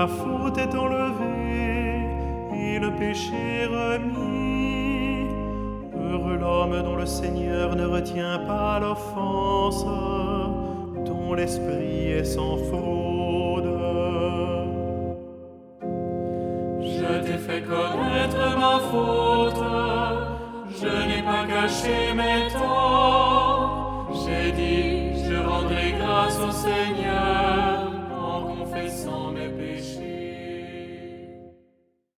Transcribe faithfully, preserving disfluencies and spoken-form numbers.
la faute est enlevée et le péché remis. Heureux l'homme dont le Seigneur ne retient pas l'offense, dont l'esprit est sans fraude. Je t'ai fait connaître ma faute, je n'ai pas caché mes